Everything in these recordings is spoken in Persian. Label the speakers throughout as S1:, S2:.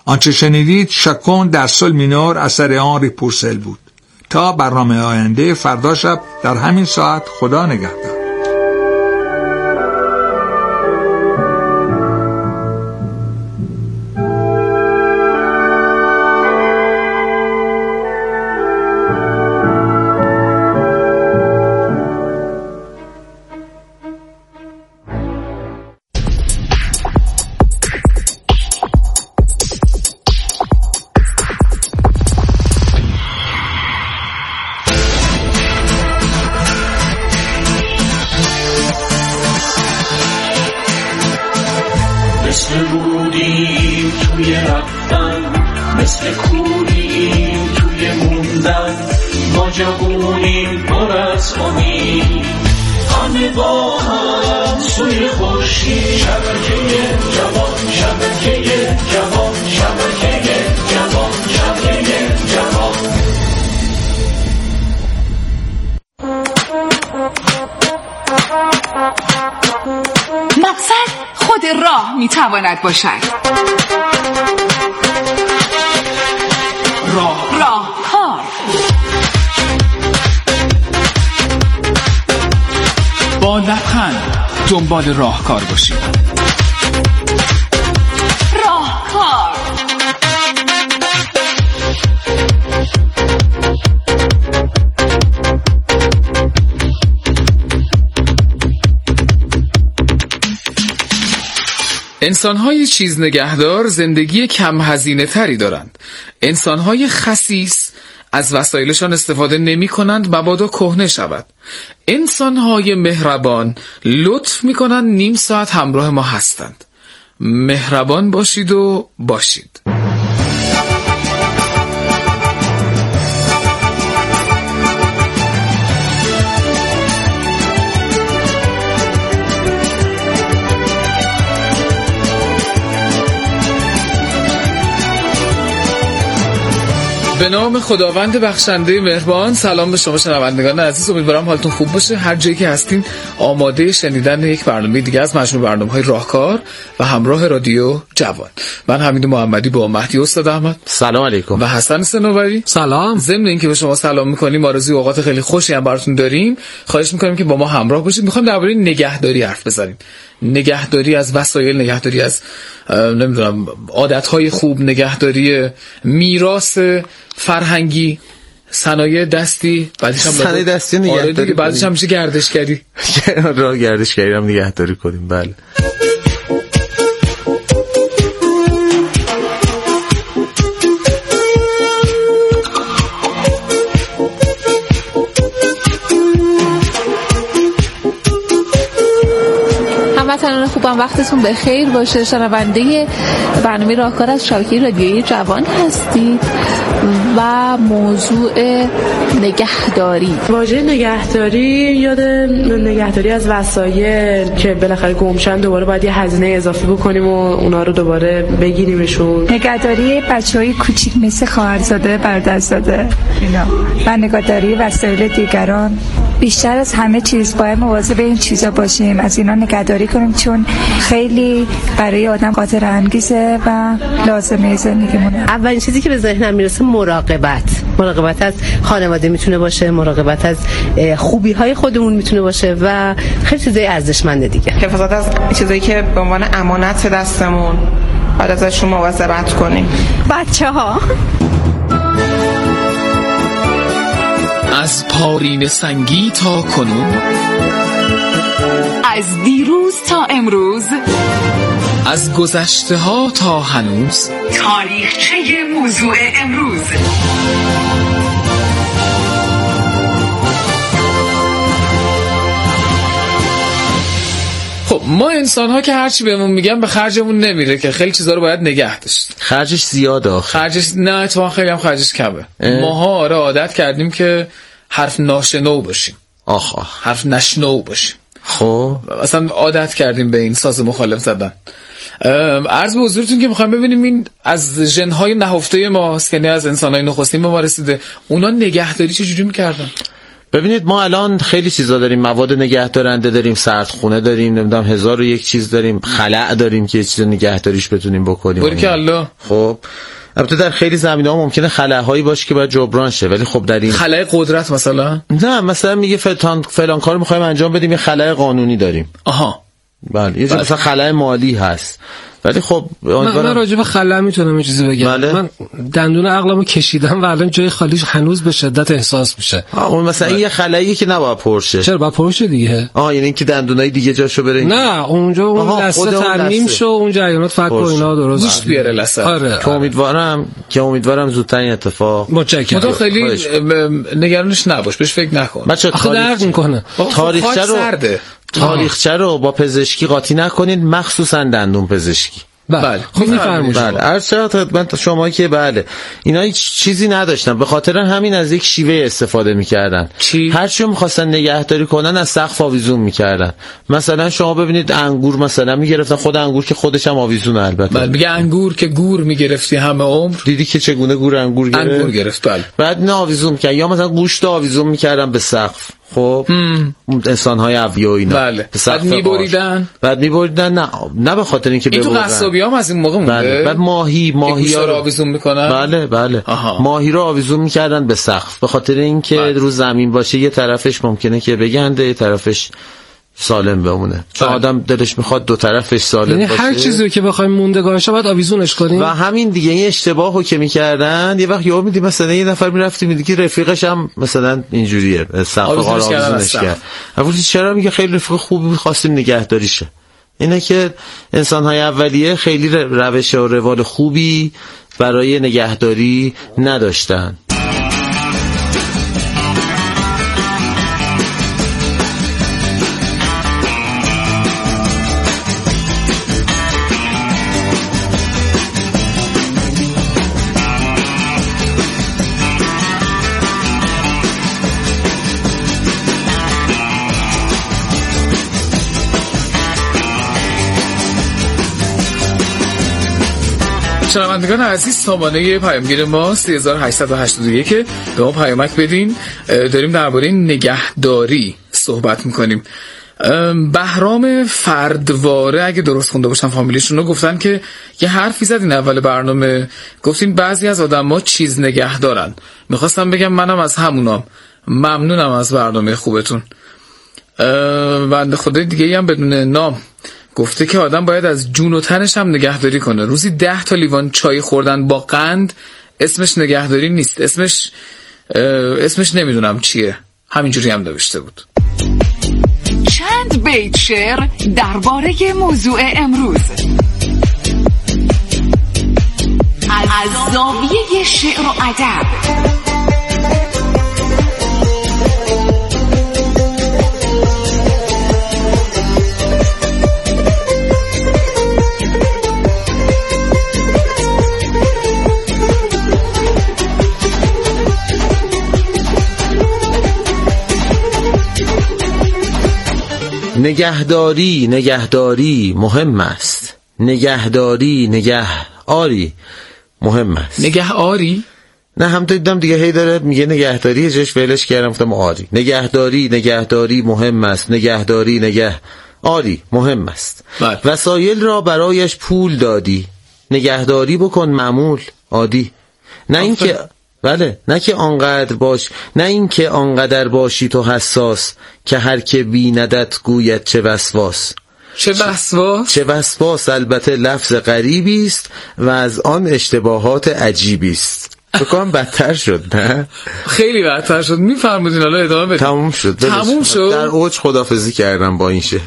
S1: آنچه شنیدید شاکون در سول مینور اثر آنری پورسل بود. تا برنامه آینده فردا شب در همین ساعت، خدا نگهدار.
S2: مثل رودیم توی رفتن، مثل کوریم توی موندن، ما جوونیم پر از امید، همه با هم سوی خورشید. شبکه جوان، شبکه جوان، شبکه جوان، شبکه جوان.
S3: مقصد خود راه میتواند باشد. راهکار.
S4: با لبخند دنبال راهکار باشید.
S3: راهکار.
S4: انسان‌های چیز نگهدار زندگی کم هزینه تری دارند. انسان‌های خسیس از وسایلشان استفاده نمی کنند مبادا کهنه شود. انسان‌های مهربان لطف می کنند نیم ساعت همراه ما هستند. مهربان باشید و باشید. به نام خداوند بخشنده مهربان. سلام به شما شنوندگان عزیز، امیدوارم حالتون خوب باشه. هر جایی که هستین آماده شنیدن یک برنامه دیگه از مجموع برنامه‌های راهکار و همراه رادیو جوان. من حمید محمدی با مهدی استاد احمد،
S5: سلام علیکم،
S4: و حسن صنوبری،
S6: سلام.
S4: ضمن اینکه به شما سلام می‌کنیم، آرزوی اوقات خیلی خوشی هم براتون داریم. خواهش می‌کنیم که با ما همراه باشید. می‌خوام درباره نگهداری حرف بزنیم. نگهداری از وسایل، نگهداری از نمیدونم عادت‌های خوب، نگهداری میراث فرهنگی، صنایع دستی،
S5: صنایع دستی نگهداری،
S4: بعدش هم میشه گردشگری.
S5: راه گردشگری هم نگهداری کنیم. بله.
S7: هموطنان خوبم، وقتتون بخیر باشه. شنونده برنامه راهکار از شبکه رادیویی جوان هستید و موضوع نگهداری.
S8: واژه نگهداری یاد نگهداری از وسایل که بالاخره گمشن، دوباره باید یه هزینه اضافی بکنیم و اونا رو دوباره بگیریمشون.
S9: نگهداری بچهای کوچیک مثل خواهرزاده، برادرزاده اینا و نگهداری وسایل دیگران. بیشتر از همه چیز باید مواظب این چیزا باشیم، از اینا نگهداری کنیم، چون خیلی برای آدم خاطر انگیزه و لازمه زندگیمونه.
S10: اولین چیزی که به ذهنم میرسه مراقبت از خانواده میتونه باشه، مراقبت از خوبی‌های خودمون میتونه باشه و خیلی چیزای ارزشمنده دیگه.
S11: حفاظت از چیزایی که به عنوان امانت دستمون باید ازشون مواظبت کنیم.
S9: بچه‌ها
S4: از پارین سنگی تا کنون،
S3: از دیروز تا امروز،
S4: از گذشته ها تا هنوز،
S3: تاریخچه موضوع امروز.
S4: خب ما انسان ها که هرچی بهمون میگن به خرجمون نمیره، که خیلی چیزا رو باید نگه داشت.
S5: خرجش زیاده.
S4: خرجش نه، تو خیلی هم خرجش کمه. ماها آره عادت کردیم که حرف ناشنو باشیم. حرف نشنو باشیم.
S5: خب
S4: اصلا عادت کردیم به این ساز مخالف زدن. عرض به حضورتون که میخوایم ببینیم این از ژن‌های نهفته ماست، یعنی از انسان‌های نخستین به ما رسیده. اونا نگهداری چجوری میکردن؟
S5: ببینید ما الان خیلی چیزا داریم، مواد نگهدارنده داریم، سردخونه داریم، نمیدونم 1001 چیز داریم، خلأ داریم که چیز نگهداریش بتونیم بکنیم.
S4: باریکالله.
S5: خب البته در خیلی زمینه‌ها ممکنه خلاهایی باشه که باید جبران شه، ولی خب در این
S4: خلأ قدرت مثلا
S5: نه، مثلا میگه فلان کارو می‌خوایم انجام بدیم، یه خلأ قانونی داریم.
S4: آها
S5: بله، یه مثلا خلأ مالی هست. ولی خب
S6: من راجع به خلأ میتونم یه چیزی بگم.
S5: بله؟
S6: من دندون عقلمو کشیدم و الان جای خالیش هنوز به شدت احساس میشه.
S5: اون مثلا این یه خلایی که نباید پرشه.
S6: چرا باید پرشه دیگه؟
S5: یعنی اینکه دندونای دیگه جاشو بره.
S6: نه اونجا اون لثه ترمیم شو، اون جریانات فک و اینا درست
S4: گوشت بیاره لثه.
S6: آره.
S5: که امیدوارم زودتر این اتفاق.
S6: متشکرم.
S4: تو خیلی نگرانش نباش، بهش فکر نکن.
S5: بچا
S6: درد میکنه.
S5: تاریخچه رو با پزشکی قاطی نکنید، مخصوصا دندون پزشکی.
S6: بله خب میفرمایید.
S5: بله عرض خدمت شما که بله اینا هیچ چیزی نداشتن، به خاطر همین از یک شیوه استفاده میکردن. هر چی میخواستن نگهداری کنن از سقف آویزون میکردن. مثلا شما ببینید انگور مثلا میگرفتن، خود انگور که خودش هم آویزونه البته.
S4: بله میگه انگور که گور میگرفتی همه عمر.
S5: دیدی که چگونه انگور
S4: گرفت. بله
S5: بعد نه آویزون میکردن، یا مثلا گوشت آویزون میکردن به سقف. خب انسان‌های اولیه و اینا.
S4: بله. بعد میبریدن. نه به خاطر اینکه ببرن. این تو قصابیام از این موقع مونده.
S5: بله. بعد ماهی رو
S4: آویزون میکنن.
S5: بله. ماهی رو آویزون میکردن به سقف، به خاطر اینکه رو زمین باشه یه طرفش ممکنه که بگنده، یه طرفش سالم بمونه. چون آدم دلش میخواد دو طرفش سالم
S6: یعنی
S5: باشه.
S6: هر چیزی رو که بخوایم موندگارش باید آویزونش کنیم.
S5: و همین دیگه این اشتباهو که میکردن، یه وقت یهو میدی مثلا یه نفر میرفتی میدی که رفیقش هم مثلا اینجوریه، سقف قار آویزونش کرد. البته چرا میگه خیلی رفیق خوبی خواستیم نگهداریشه. اینه که انسان‌های اولیه خیلی روش و روال خوبی برای نگهداری نداشتن.
S4: شنوندگان عزیز، سامانه پیامگیر ما 3881 که به ما پیامک بدین. داریم درباره نگهداری صحبت میکنیم. بهرام فردواره اگه درست خونده باشم فامیلیشون رو، گفتن که یه حرفی زدین اول برنامه، گفتین بعضی از آدم‌ها چیز نگه دارن. میخواستم بگم منم از همونام. ممنونم از برنامه خوبتون. بنده خدای دیگه هم بدون نام گفته که آدم باید از جون و تنش هم نگهداری کنه. روزی 10 تا لیوان چای خوردن با قند اسمش نگهداری نیست، اسمش نمیدونم چیه. همینجوری هم نوشته بود.
S3: چند بیت شعر درباره موضوع امروز از زاویه شعر و ادب.
S5: نگهداری مهم است. نگهداری مهم است.
S4: نگه آری؟
S5: نه هم دیدم دیگه هی داره میگه نگهداری، جاش فعلش کردم گفتم آری. نگهداری مهم است. آری مهم است. وسایل را برایش پول دادی، نگهداری بکن معمول عادی. نه اینکه بله، نه اینکه آنقدر باشی تو حساس، که هر که بیندت گوید چه وسواس.
S4: چه وسواس
S5: البته لفظ غریبی است و از آن اشتباهات عجیبی است. بکنم بدتر شد. نه
S4: خیلی بدتر شد. میفرمودین حالا ادامه بدید.
S5: تموم شد. در اوج خدافظی کردم با این شعر.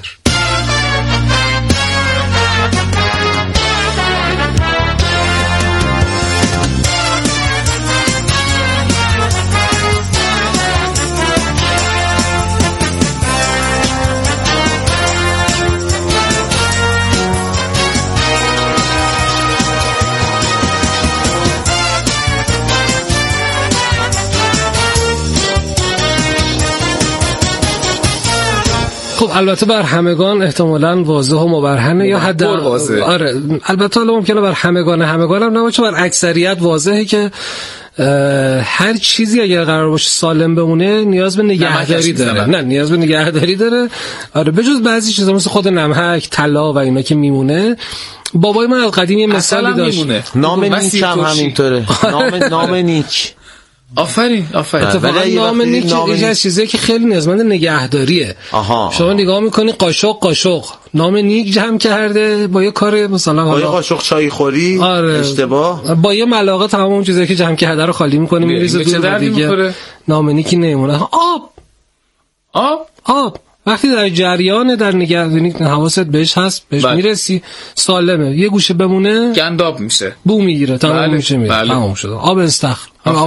S6: خب البته بر همگان احتمالاً واضح و مبرهنه یا حد
S4: واضح.
S6: آره البته حالا ممکنه بر همگان هم نباشه، بر اکثریت واضحه که هر چیزی اگر قرار باشه سالم بمونه نیاز به نگهداری داره. نه نیاز به نگهداری داره. آره بجز بعضی چیزا مثل خود نمک، طلا و اینا که میمونه. بابای من از قدیم یه مثالی داشت.
S5: نام نیک هم همینطوره. نام نیک.
S4: آفرین.
S6: اتفاقا نام نیک یکی از چیزایی که خیلی نیازمند نگهداریه. شما نگاه میکنی قاشق نام نیک جمع کرده با یه کار مثلا
S5: با یه قاشق چای خوری.
S6: آره.
S5: اشتباه
S6: با یه ملاقه تمام اون چیزایی که جمع کرده رو خالی میکنه میریزه دور دیگه. نام نیکی نمیمونه. آب وقتی در جریان در نگهداری حواست بهش هست بهش میرسی سالمه. یه گوشه بمونه
S4: گنداب میشه،
S6: بو میگیره، تمام میشه میره. تمام شده. آب استخر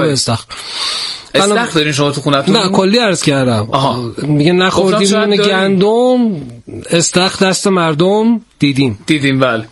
S4: دارین شما تو خونتون؟
S6: نه کلی عرض کردم. میگه نخوردیم نون گندم استخر دست مردم دیدیم.
S4: بله.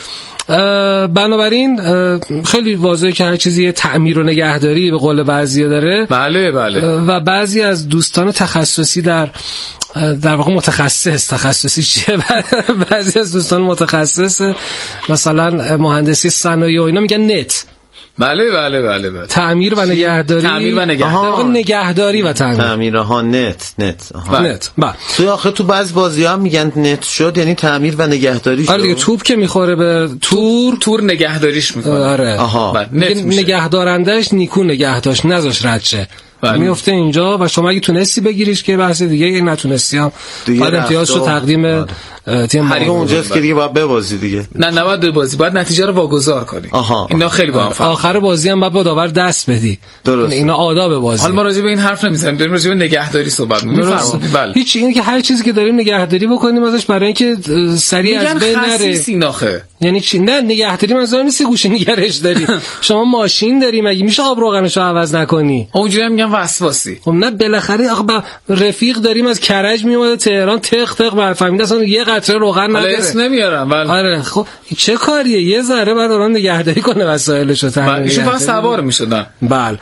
S6: بنابراین خیلی واضحه که هر چیزی تعمیر و نگهداری به قول بعضیا داره.
S4: بله.
S6: و بعضی از دوستان تخصصی در واقع تخصصی چیه؟ بعضی از دوستان متخصص مثلا مهندسی صنایع و اینا میگن نت.
S4: بله.
S6: تعمیر و نگهداری. نگهداری و
S5: تعمیر. نت. تو آخه تو بعض بازی‌ها هم میگن نت شد یعنی تعمیر و نگهداری شد.
S6: آره دیگه توپ که میخوره به تور
S4: نگهداریش میکنه.
S6: آره. نگهدارندش نیکو نگهداشت نذاش رد شه. میفته اینجا و شما اگه تونستی بگیریش که بحث دیگه، اگه نتونستی هم بعد امتیازشو تقدیم تیم
S5: حریف اونجاست که دیگه باید ببازی دیگه.
S4: نه نباید ببازی، باید نتیجه رو واگذار کنی. اینا خیلی با هم فرق.
S6: آخر بازی هم باید با داور دست بدی.
S5: درست.
S6: اینا آداب بازی.
S4: حالا ما راجع به این حرف نمیزنیم، داریم راجع به نگهداری صحبت می‌کنیم.
S6: بله. هیچ اینه که هر چیزی که داریم نگهداری بکنیم ازش برای اینکه سریع از بین نره. یعنی چی؟ نه نگهداری منظور نیست گوشه نگرش داری. شما ماشین داری مگه میشه آب روغنشو عوض نکنی؟
S4: اونجوری هم میگن وسواسی.
S6: خب نه بالاخره آخه رفیق داریم از کرج میومده تهران تق برفهمیده اصلا یه قطره روغن نداره.
S4: اسم نمیارم ولی
S6: آره خب چه کاریه؟ یه ذره بعد اون نگهداری کنه وسایلشو تامین.
S4: ایشون فقط سوار میشدن.
S6: بله.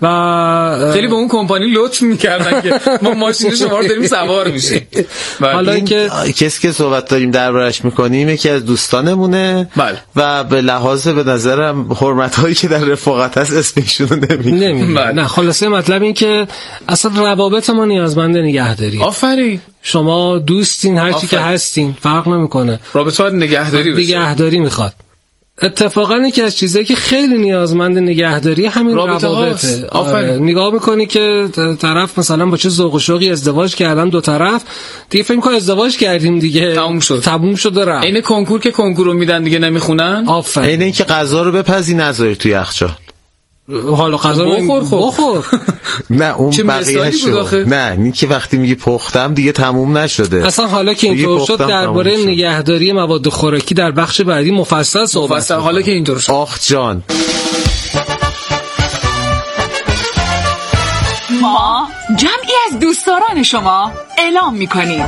S6: و
S4: خیلی به اون کمپانی لطف میکردن که ما ماشین شما رو داریم سوار میشیم.
S5: حالا اینکه کسی که صحبت داریم دربارش میکنیم یکی از دوستانمونه. و به لحاظ به نظرم حرمت هایی که در رفاقت هست اسمشون رو نمیگیم.
S6: نه خلاصه مطلب این که اصلا روابط ما نیازمند نگهداری.
S4: آفرین.
S6: شما دوستین هر چی که هستین فرق نمیکنه.
S4: رابطه باید
S6: نگهداری میخواد. اتفاقا یکی از چیزایی که خیلی نیازمند نگهداری همین روابطه. نگاه میکنی که طرف مثلا با چه ذوق و شوقی ازدواج کردن، دو طرف دیگه فکر می‌کنن ازدواج کردیم دیگه تموم شد رفت.
S4: این کنکور که کنکورو میدن دیگه نمیخونن.
S5: این اینکه غذا رو بپزی نذاری توی یخچال.
S6: حالا غذا بخور.
S5: نه اون بقیه‌شو. نه این که وقتی میگی پختم دیگه تموم نشده.
S6: اصلا حالا که اینطور شد درباره نگهداری مواد خوراکی در بخش بعدی مفصل صحبت.
S4: حالا که اینطور شد.
S5: آخ جان.
S3: ما جمعی از دوستداران شما اعلام می‌کنیم.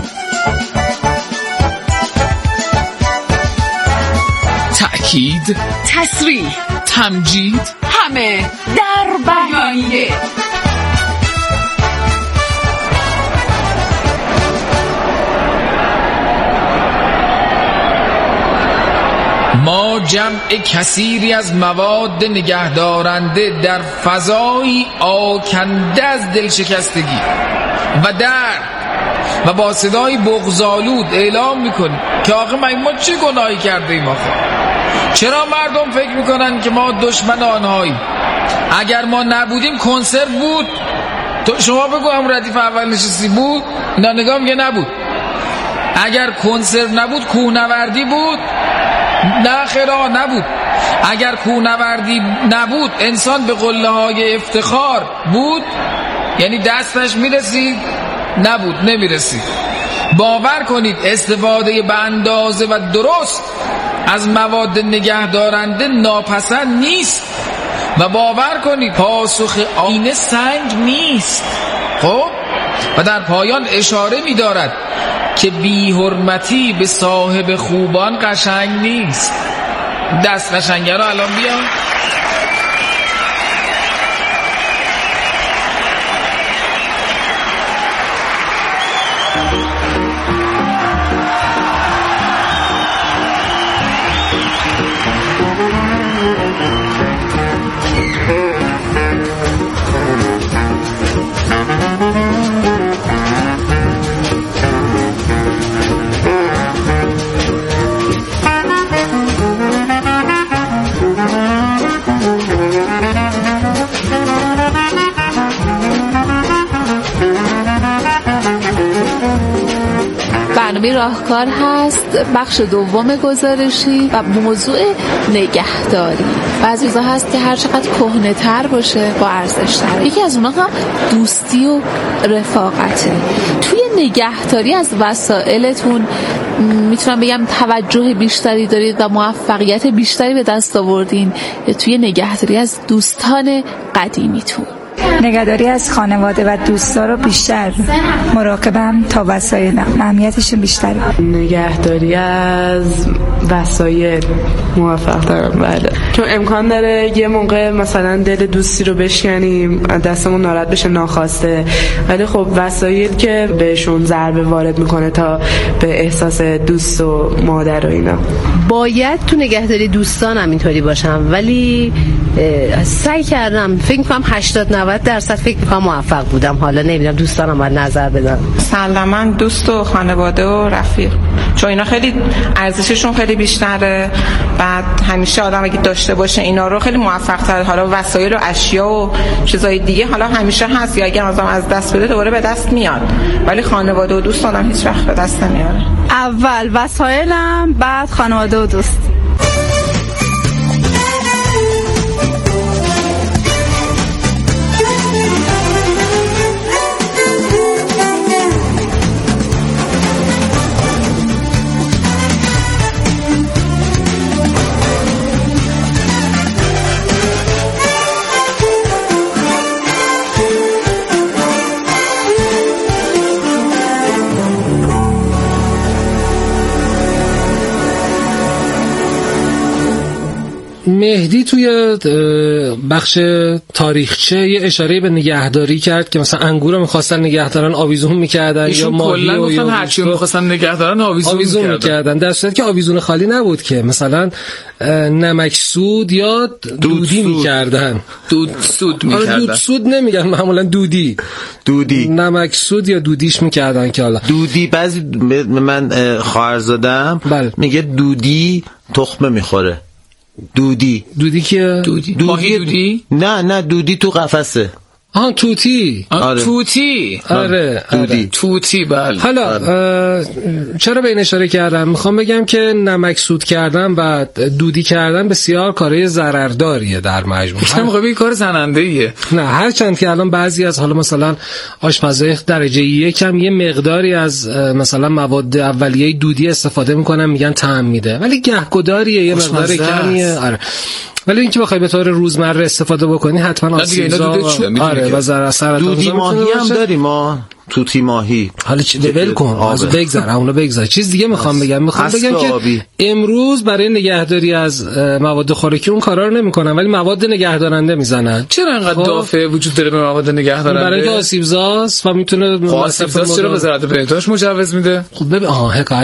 S4: تأکید،
S3: تصریح،
S4: تمجید،
S3: همه در بیانیه.
S4: ما جمع کثیری از مواد نگهدارنده در فضایی آکنده از دلشکستگی و درد و با صدای بغض‌آلود اعلام میکنیم که آخه ما چه گناهی کرده ایم؟ آخه چرا مردم فکر میکنن که ما دشمن آنهاییم؟ اگر ما نبودیم کنسرت بود. تو شما بگو هم ردیف اول نشستی بود؟ نه نگاه میگه نبود. اگر کنسرت نبود کوهنوردی بود؟ نه خیرا نبود. اگر کوهنوردی نبود انسان به قله های افتخار بود؟ یعنی دستش میرسید؟ نبود، نمیرسید. باور کنید استفاده به اندازه و درست از مواد نگهدارنده ناپسند نیست و باور کنید پاسخ آینه سنگ نیست. خب و در پایان اشاره می دارد که بی حرمتی به صاحب خوبان قشنگ نیست. دست قشنگه رو الان بیا.
S7: برنامه راهکار هست، بخش دوم گزارشی و موضوع نگهداری. بعضی چیزا هست که هر چقدر کهنه‌تر باشه با ارزش‌تر. یکی از اونها دوستی و رفاقته. توی نگهداری از وسایلتون میتونم بگم توجه بیشتری دارید و موفقیت بیشتری به دست آوردین توی نگهداری از دوستان قدیمیتون.
S9: نگهداری از خانواده و دوستا رو بیشتر مراقبم تا وسایلم، اهمیتشون بیشتره.
S8: نگهداری از وسایل موفق دارم، بله، چون امکان داره یه موقع مثلا دل دوستی رو بشکنیم، دستمون ناراحت بشه ناخواسته، ولی خب وسایل که بهشون ضربه وارد میکنه تا به احساس دوست و مادر و اینا.
S10: باید تو نگهداری دوستانم اینطوری باشم، ولی سعی کردم، فکر میکنم 80-90% فکر میکنم موفق بودم. حالا نمیدونم دوستانم باید نظر بدن.
S11: سلما دوست و خانواده و رفیق، چون اینا خیلی ارزششون خیلی بیشتره. بعد همیشه آدم اگه داشته باشه اینا رو خیلی موفق تره. حالا وسایل و اشیا و چیزای دیگه حالا همیشه هست، یا اگه آدم از دست بده دوباره به دست میاد، ولی خانواده و دوست آدم هیچ وقت به دست نمیاره.
S12: اول وسایلم، بعد خانواده و دوست.
S6: مهدی توی بخش تاریخچه یه اشاره به نگهداری کرد که مثلا انگور رو می‌خواستن نگهدارن آویزون می‌کردن، یا ماهی رو
S4: گفتن هر چی می‌خواستن نگهدارن آویزون
S6: می‌کردن، در صورتی که آویزون خالی نبود که مثلا نمکسود یا دودی می‌کردن.
S4: دودسود می‌کردن.
S6: دودسود نمیگن، معمولا دودی نمکسود یا دودیش می‌کردن. که حالا
S5: دودی بعضی من خواهرزادم میگه دودی تخمه می‌خوره. دودی
S6: کیه؟
S4: ماهی دودی؟
S5: نه دودی تو قفسه.
S6: توتی.
S4: توتی.
S6: آره.
S4: توتی. بله.
S6: حالا چرا به این اشاره کردم؟ میخوام بگم که نمکسود کردن و دودی کردن بسیار کارهای ضررداریه در مجموع.
S4: این کار زننده‌ایه.
S6: نه، هرچند که الان بعضی از حالا مثلا آشپزای درجه یک هم یه مقداری از مثلا مواد اولیه دودی استفاده میکنن، میگن طعم میده، ولی گهگداریه، یه مقدار کمیه. آره. ولی اینکه بخوای به طور روزمره استفاده بکنی حتما آسیبزا و ضرر
S5: دودی ماهی هم داریم ما، توتی ماهی.
S6: حالا ول کن، از بگذر. چیز دیگه میخوام بگم که امروز برای نگهداری از مواد خوراکی اون کارا رو نمیکنن، ولی مواد نگهدارنده میزنن.
S4: چرا انقدر دافع وجود داره به مواد نگهدارنده؟
S6: برای اینکه آسیبزاست و میتونه
S4: آسیبزاست. چرا وزارت بهداشت مجوز میده؟
S6: خب ببین،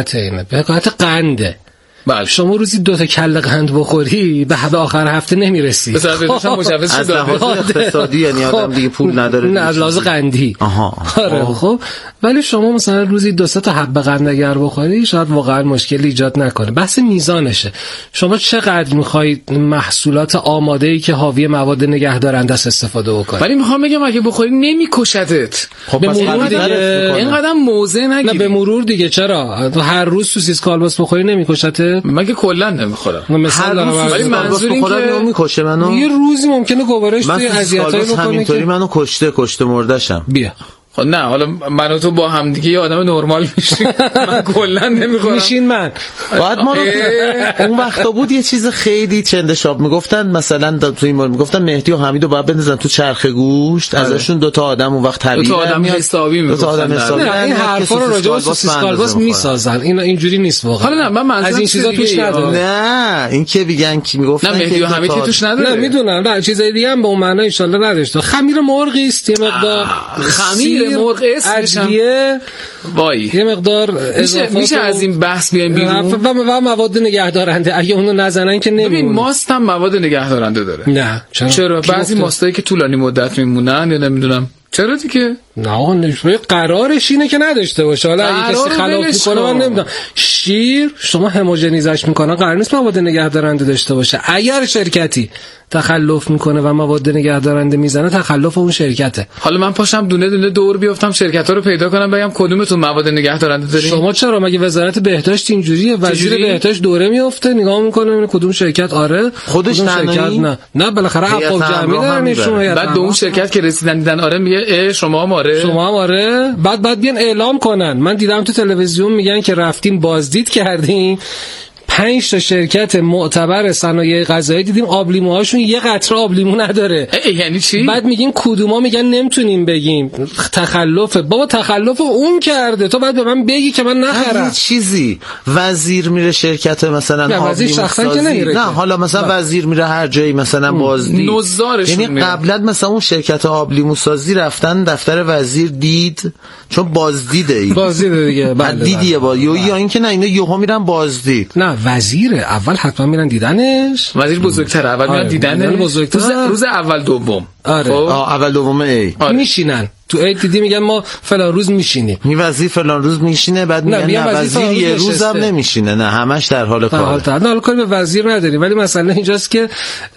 S6: حکایت قنده.
S4: بله.
S6: شما روزی 2 تا کله قند بخوری به آخر هفته نمیرسی.
S4: مثلا مجوز
S5: از لحاظ اقتصادی، یعنی آدم دیگه پول نداره.
S6: نه، از لحاظ قندی. آره. خب ولی شما مثلا روزی 2 تا حبه قند اگر بخوری شاید واقعا مشکلی ایجاد نکنه. بحث میزانشه. شما چقدر میخواید محصولات آماده‌ای که حاوی مواد نگهدارنده است استفاده بکنید؟
S4: ولی میخوام بگم اگه بخوری نمیکشتت.
S6: خب به مرور دیگه
S4: اینقدر موزه نگیری.
S6: نه، به مرور دیگه. چرا تو هر روز سوسیس کالباس بخوری نمیکشته؟
S4: مگه کلا نمیخورم.
S5: ولی منظور این که میکشه منو.
S6: یه روزی ممکنه گوارش توی اذیتای بکنه.
S5: همینطوری منو کشته مردشم.
S6: بیا.
S4: خب نه، حالا من و تو با هم دیگه یه آدم نرمال میشیم. من کلا نمیخورم.
S6: میشین من.
S5: بعد ما رو اون وقتا بود یه چیز خیلی چندشاب میگفتن، مثلا تو این مورد میگفتن مهدی و حمیدو باید بندازن تو چرخ گوشت، ازشون 2 تا آدم اون وقت طبیعی
S4: 2 تا آدم حسابی میگفتن.
S6: این حرفا رو راجع به سوسیس کالباس میسازن. اینا اینجوری نیست واقعا.
S4: حالا نه، من
S6: از این چیزا توش ندارم.
S5: نه، این که میگن که میگفتن
S4: نه مهدی و حمید توش نداره.
S6: نه میدونم، نه چیزای دیگه هم به اون معنا ان شاء الله نداشته. خمیر مرغ است، یه مقدار
S4: خمیر مرغ
S6: ادویه،
S4: وای
S6: یه مقدار
S4: میشه از این بحث بیایم بیرون.
S6: و مواد نگهدارنده اگه اونو نزنن که نمیمونه.
S4: ببین ماست هم مواد نگهدارنده داره.
S6: نه
S4: چرا بعضی ماستایی که طولانی مدت میمونن یا نمیدونم چرا دیگه
S6: نه قرارش اینه که نداشته باشه. حالا اگه کسی خلاف میکنه من نمیدونم. شیر شما هموجنیزش میکنن، قرار نیست مواد نگهدارنده داشته باشه. اگر شرکتی تخلف میکنه و مواد نگهدارنده میزنه، تخلف اون شرکته.
S4: حالا من پاشم دونه دونه دور بیافتم شرکت‌ها رو پیدا کنم بگم کدومتون مواد نگهدارنده دارین؟
S6: شما چرا؟ مگه وزارت بهداشت اینجوریه؟ وزیر بهداشت دوره میفته نگاه میکنه ببینه کدوم شرکت آره
S5: خودش
S6: شرکت نه بالاخره افقام جمعی دارن ایشون.
S4: بعد به اون شرکت که رسیدن دیدن آره میگه شما هم آره
S6: بعد بیان اعلام کنن. من دیدم تو تلویزیون میگن که رفتیم بازدید کردیم 5 تا شرکت معتبر صنایع غذایی دیدیم آبلیموهاشون یه قطره آبلیمو نداره.
S4: یعنی چی؟
S6: بعد میگیم کدوما میگن نمیتونیم بگیم تخلفه. بابا تخلف اون کرده، تو بعد به من بگی که من نخرم.
S5: هر چیزی وزیر میره شرکت مثلا
S6: آبلیمو سازی،
S5: نه حالا مثلا وزیر میره هر جایی مثلا بازدید
S4: نظارشون
S5: یعنی قبلا مثلا اون شرکت آبلیمو سازی رفتن دفتر وزیر دید چون بازدیده
S6: دیگه
S5: دیدیه یا اینکه نه اینا یهو میرن بازدید.
S6: نه وزیره اول حتما میرن دیدنش.
S4: وزیر بزرگتره اول میرن دیدن روز اول دوم.
S6: آره
S5: اول دوم
S6: میشینن تو عید دیدی میگن ما فلان روز میشینیم.
S5: وزیر فلان روز میشینه بعد میگن وزیر یه روزم نمیشینه. نه همش در حال کار.
S6: حالا کاری به وزیر نداریم ولی مثلا اینجاست که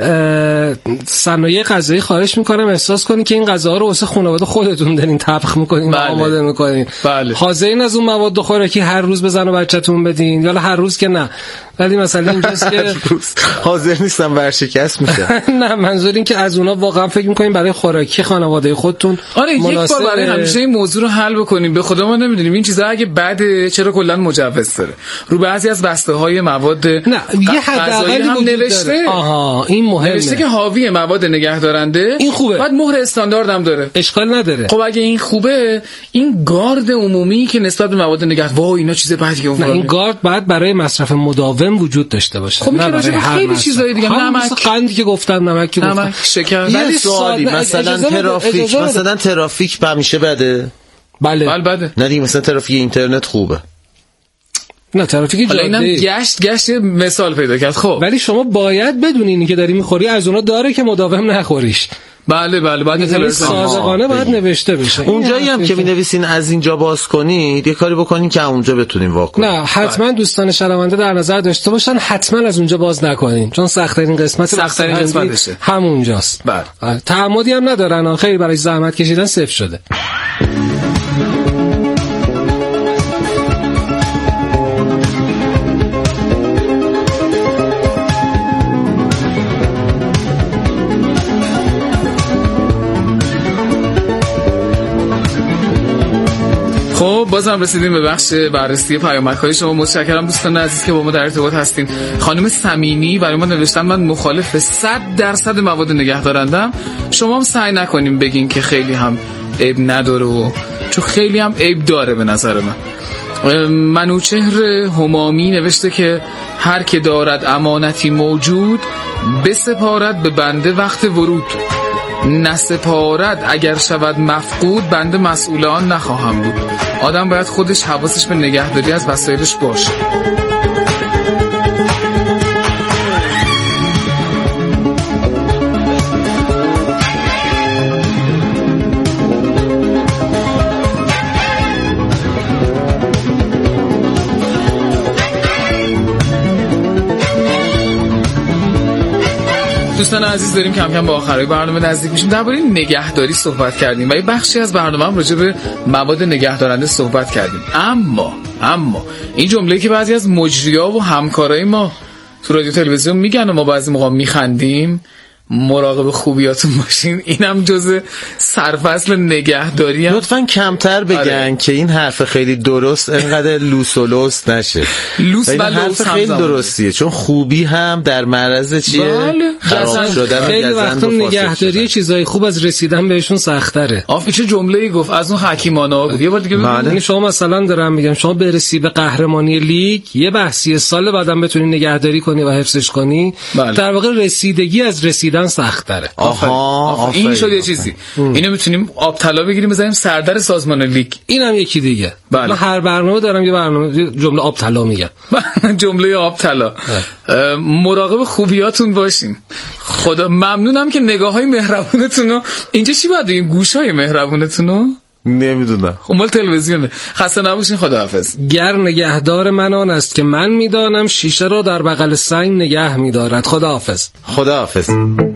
S6: صنایع غذایی خواهش میکنم احساس کنین که این غذاها رو واسه خانواده خودتون دارین طبخ میکنین و آماده میکنین. حاضرین از اون مواد خوراکی هر روز بزن و بچه‌تون بدین یا هر روز که نه. ولی مثلا اینجاست که
S5: حاضر نیستم ورشکست میشه.
S6: نه منظور این که از اونا واقعا فکر میکنین برای خوراکی خانواده خودتون.
S4: آره یک بار برای همیشه این موضوع رو حل بکنیم. به خدا ما نمیدونیم این چیزا اگه بده چرا کلا مجوز داره. رو بعضی از بسته‌های مواد
S6: نه یه حداقلی هم
S4: نوشته.
S6: این مهمه.
S4: نوشته که حاوی مواد نگهدارنده.
S6: این خوبه.
S4: بعد مهر استاندارد هم داره.
S6: اشکال نداره.
S4: خب اگه این خوبه این گارد عمومی که نسبت به مواد نگهدارنده وای اینا چیز بدیه اون.
S6: این گارد باید برای مصرف مداوم وجود داشته باشه.
S4: خب میشه خیلی چیزای دیگه نمک
S6: قندی که گفتم نمک
S4: شکر.
S5: ولی سوالی مثلا ترافیک همیشه بده.
S6: بله
S4: بده.
S5: نه دیگه مثلا ترافیک اینترنت خوبه.
S6: نه ترافیک جاده.
S4: حالا اینم گشت مثال پیدا کرد. خب
S6: ولی شما باید بدونین که داری میخوری از اونا داره که مداوم نخوریش.
S4: بله باید
S6: صادقانه باید نوشته بشه.
S5: اونجایی هم که می‌نویسین از اینجا باز کنید یه کاری بکنین که اونجا بتونین واکنین.
S6: نه حتما دوستان شنونده در نظر داشته باشن حتما از اونجا باز نکنین چون سخت‌ترین قسمتشه همونجاست.
S4: بله
S6: تعمدی هم ندارن خیلی برای زحمت کشیدن صفر شده.
S4: خب بازم رسیدیم به بخش بررسی پیامک‌های شما. متشکرم دوستان عزیز که با ما در ارتباط هستین. خانم سمینی برای ما نوشتن من مخالف 100% مواد نگهدارندم. شما هم سعی نکنیم بگین که خیلی هم عیب نداره و چون خیلی هم عیب داره به نظر من. منوچهر همامی نوشته که هر که دارد امانتی موجود بسپارد به بنده وقت ورود، نسپارد اگر شود مفقود بنده مسئول آن نخواهم بود. آدم باید خودش حواسش به نگهداری از وسایلش باشه. دوستان عزیز داریم کم کم به آخرای برنامه نزدیک میشیم. درباره نگهداری صحبت کردیم و یه بخشی از برنامه هم راجع به مواد نگهدارنده صحبت کردیم. اما این جمله‌ای که بعضی از مجری‌ها و همکارای ما تو رادیو تلویزیون میگن و ما بعضی موقع میخندیم، مراقب خوبیاتون باشین، اینم جزء سرفصل نگهداری هم.
S5: لطفاً کمتر بگن که این حرف خیلی درست انقدر لوس و لوس نشه.
S4: لوس و
S5: لوس خیلی درستیه چون خوبی هم در معرض چیه؟ خراب شدن.
S6: خیلی وقتا نگهداری چیزای خوب از رسیدن بهشون سخت‌تره.
S4: چه جمله‌ای گفت از اون حکیمانه بود. یه بار دیگه
S6: یعنی شما مثلا دارم میگم شما برسی به قهرمانی لیگ یه بحثی سال بعدم بتونی نگهداری کنی و حفظش کنی. در واقع رسیدگی از رسیدن سخت داره.
S4: این شد یه چیزی. اینو میتونیم آب طلا بگیریم بزنیم سردر سازمان لیگ.
S6: اینم یکی دیگه. من هر برنامه دارم یه برنامه جمله آب طلا میگم.
S4: جمله آب طلا. مراقب خوبیاتون باشین. خدا ممنونم که نگاه‌های مهربونتون رو اینجا چی باید بگیم گوش‌های مهربونتون رو
S5: نمیدونم.
S4: خب مال تلویزیونه. خسته نباشین، خداحافظ.
S6: گر نگهدار من آن است که من میدانم شیشه را در بغل سنگ نگه میدارد. خداحافظ.
S5: خداحافظ.